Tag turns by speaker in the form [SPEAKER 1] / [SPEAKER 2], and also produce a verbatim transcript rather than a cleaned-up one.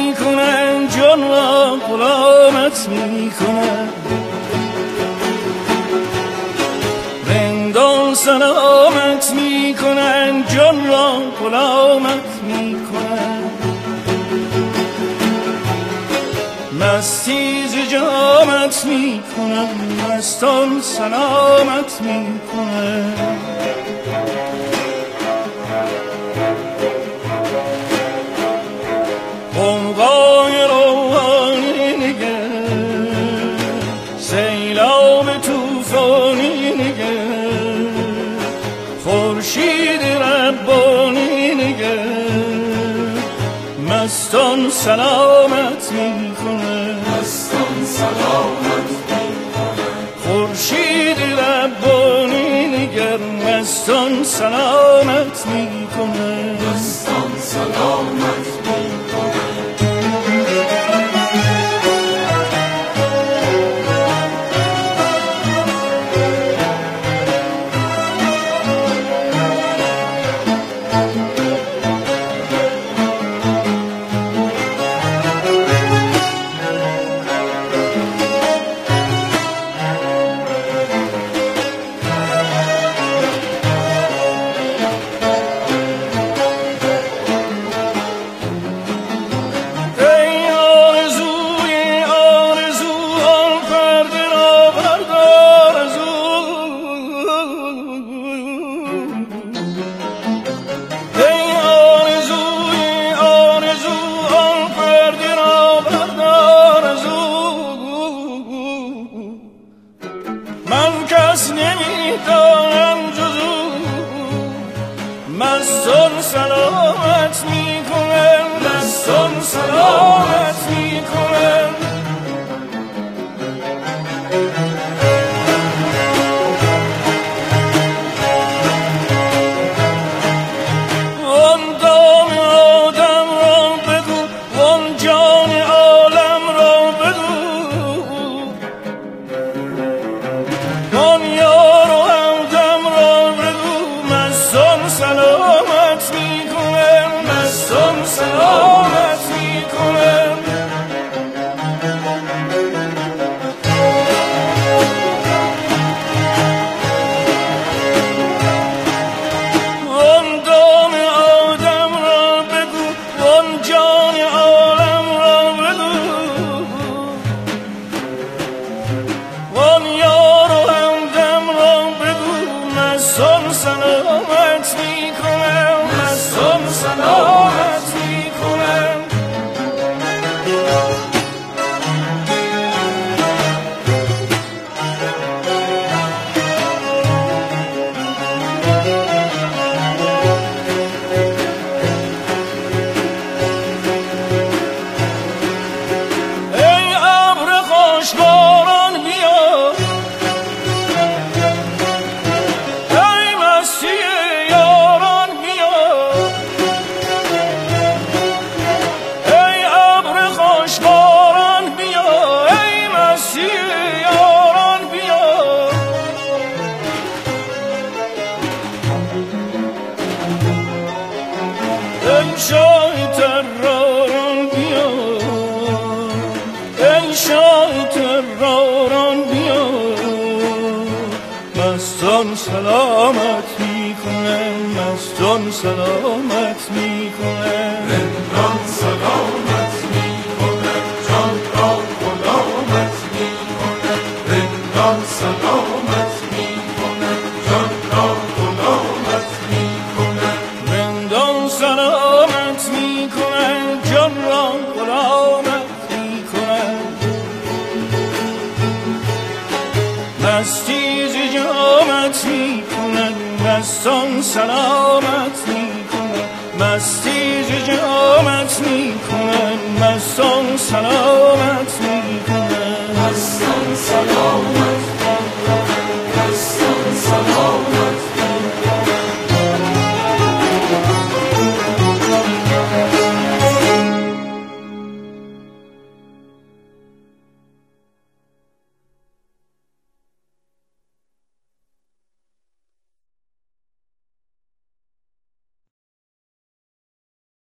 [SPEAKER 1] می کنند جان را غلامت می کنند رندان سلامت می کنند جان را غلامت می کنند مستی ز جامت می کنند مستان سلامت می کنند قوقای روحانی نگر سیلاب توفانی نگر خورشید ربانی نگر مستان سلامت می کنه
[SPEAKER 2] مستان سلامت می کنه
[SPEAKER 1] خورشید ربانی نگر مستان سلامت می کنه
[SPEAKER 2] مستان سلامت می کنه
[SPEAKER 1] مستان سلامت می کنم مستان سلامت می کنم وان دام آدم را بگو وان جان عالم را بگو وان یار و همدم را بگو مستان سلامت می کنم مستان سلامت می کنم وان دام آدم را بگو وان جان عالم را بگو وان یار و همدم را بگو مستان سلامت می کنم مستان سلامت می کنم ای ابر خوشباران بیا ای مستی یاران بیا ای ابر خوشباران بیا ای مستی یاران بیا ای شاه تراران بیا ای شاه تراران بیا مستان سلامت می کنم مستان سلامت می کنم
[SPEAKER 2] رندان سلامت می کنه جان را غلامت می کنه رندان سلامت می کنه جان را غلامت می کنه
[SPEAKER 1] رندان سلامت می کنند جان را غلامت می کنند مستی ز جامت می کنند مستان سلامت می کنند مستی ز جامت می کنند مستان سلامت می کنند
[SPEAKER 2] مستان سلامت